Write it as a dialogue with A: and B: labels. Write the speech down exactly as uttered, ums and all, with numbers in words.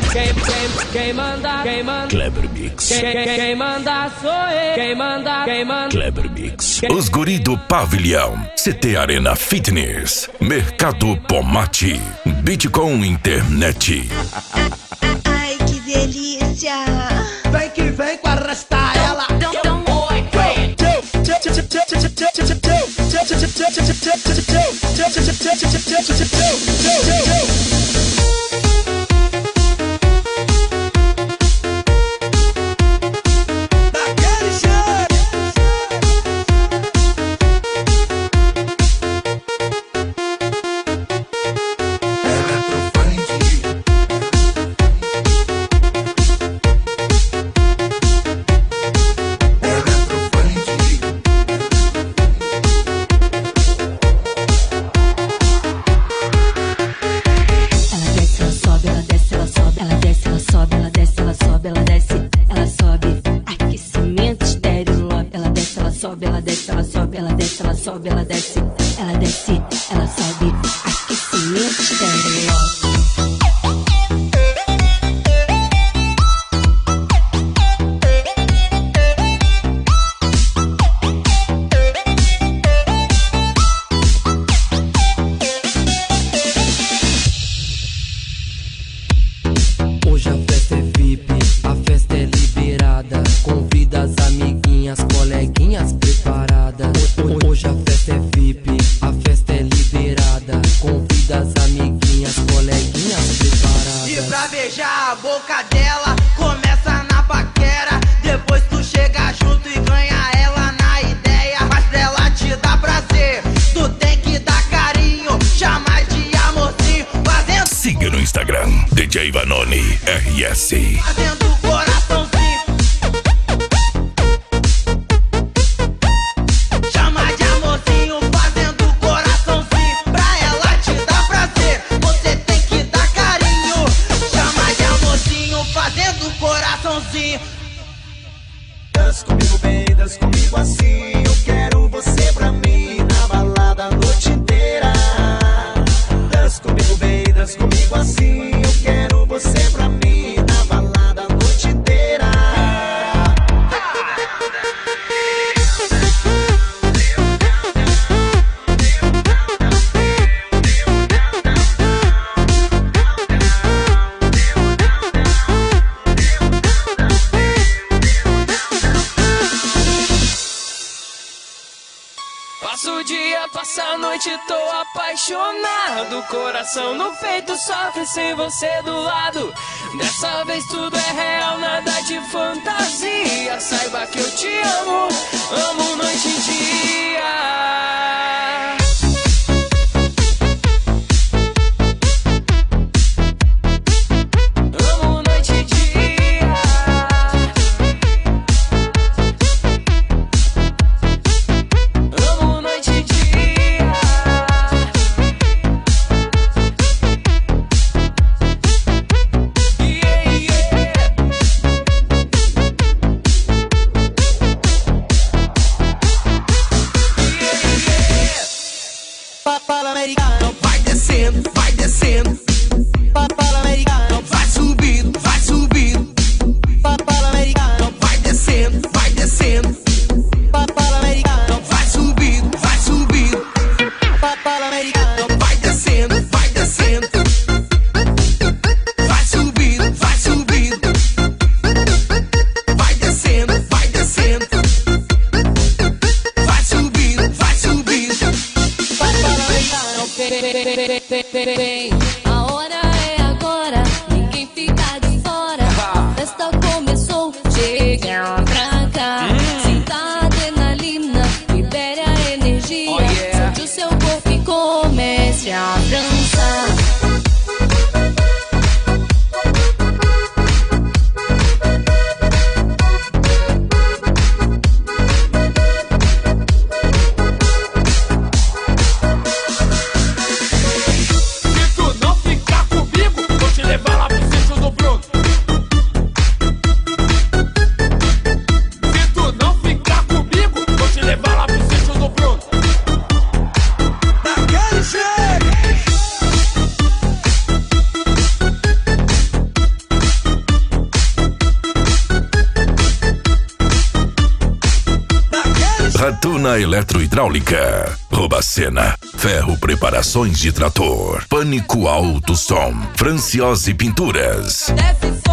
A: Quem, quem, quem manda, quem manda.
B: Kleber Mix.
A: Quem, quem, quem manda sou eu. Quem manda, quem manda.
B: Kleber Mix. Os guri do Pavilhão. C T Arena Fitness. Mercado Pomate. Bitcoin Internet.
C: Ai, que delícia.
D: Vem que vem com arrastar ela.
C: Sobe, ela desce, ela desce, ela sobe, aquecimento estéreo.
E: Hoje a festa é V I P, a festa é liberada. Convida as amiguinhas, coleguinhas preparadas. Hoje a festa é V I P, a festa é liberada. Convida as amiguinhas, coleguinhas preparadas.
D: E pra beijar a boca dela, começa na paquera. Depois tu chega junto e ganha ela na ideia. Mas pra ela te dar prazer, tu tem que dar carinho, chamar de amorzinho. Fazendo,
B: siga no Instagram, D J Vanoni R S.
D: fazendo coraçãozinho.
F: Dança comigo bem, dança comigo assim. Eu quero você pra mim na balada a noite inteira. Dança comigo bem, dança comigo assim. Eu quero você pra mim na balada a noite inteira.
A: Passo o dia, passo a noite, tô apaixonado. Coração no peito sofre sem você do lado. Dessa vez tudo é real, nada de fantasia. Saiba que eu te amo, amo noite e dia.
B: Bruna Eletrohidráulica, Robacena, Ferro Preparações de Trator, Pânico Alto Som, Franciose Pinturas.
G: Desce